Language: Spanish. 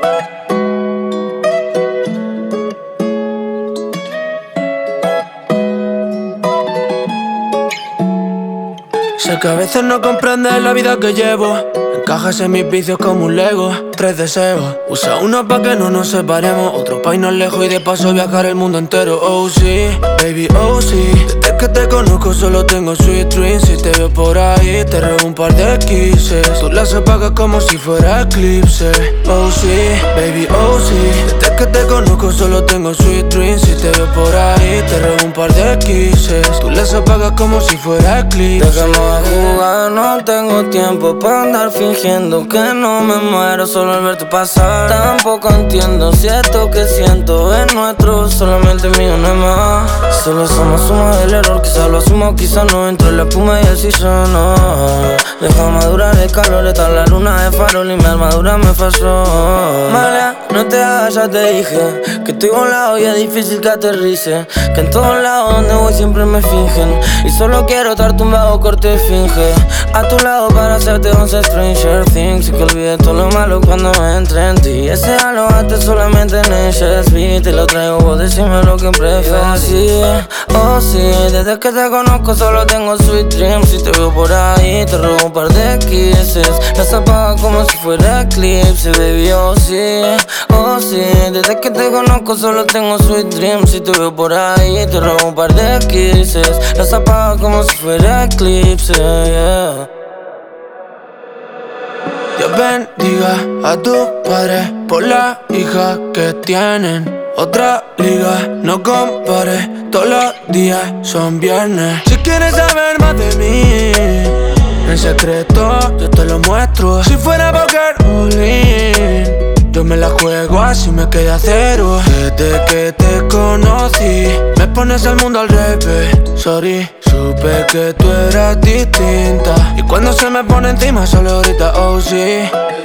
Sé que a veces no comprendes la vida que llevo. Encajas en mis vicios como un Lego. 3 deseos, usa uno pa' que no nos separemos. Otro pa' irnos lejos y de paso viajar el mundo entero. Oh sí, baby, oh sí. Desde que te conozco solo tengo sweet dreams. Si te veo por ahí te robo un par de kisses. Tú las apagas como si fuera eclipse. Oh sí, baby, oh sí. Desde que te conozco solo tengo sweet dreams. Si te veo por ahí te robo un par de kisses. Tú las apagas como si fuera eclipse. Dejemos de jugar, no tengo tiempo para andar fingiendo que no me muero solo al verte pasar. Tampoco entiendo si esto que siento es nuestro, solamente mío no es más. Solo somos suma del error, quizá lo asumo, quizá no. Entre la espuma y el sillón, no. Deja madurar el calor, está la luna de farol y mi armadura me falló. Malia, no te hagas, ya te dije que estoy volado y es difícil que aterrice. Que en todos lados donde voy siempre me fingen y solo quiero estar tumbado corte finge a tu lado para hacerte 11 Stranger Things y que olvide todo lo malo cuando entre en ti. Ese halo antes solamente en HSB. Te lo traigo, vos decime lo que prefieres. Oh sí, desde que te conozco solo tengo sweet dreams. Si te veo por ahí te robo un par de kisses. Las apago como si fuera eclipse, baby, oh sí, desde que te conozco solo tengo sweet dreams. Si te veo por ahí te robo un par de kisses. Las apago como si fuera eclipse, yeah. Dios bendiga a tus padres por la hija que tienen. Otra liga, no compares, todos los días son viernes. Si quieres saber más de mí, en secreto yo te lo muestro. Si fuera poker all-in, yo me la juego así me queda cero. Desde que te conocí, me pones el mundo al revés. Sorry, supe que tú eras distinta. Y cuando se me pone encima solo ahorita, oh sí.